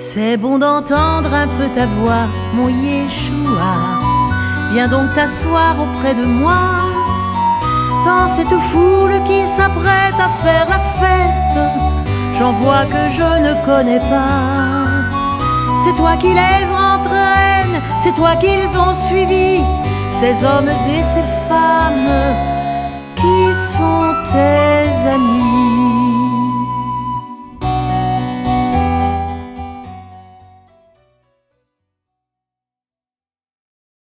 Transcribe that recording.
C'est bon d'entendre un peu ta voix, mon Yeshua. Viens donc t'asseoir auprès de moi, dans cette foule qui s'apprête à faire la fête. J'en vois que je ne connais pas. C'est toi qui les entraînes, c'est toi qu'ils ont suivis, ces hommes et ces femmes qui sont tes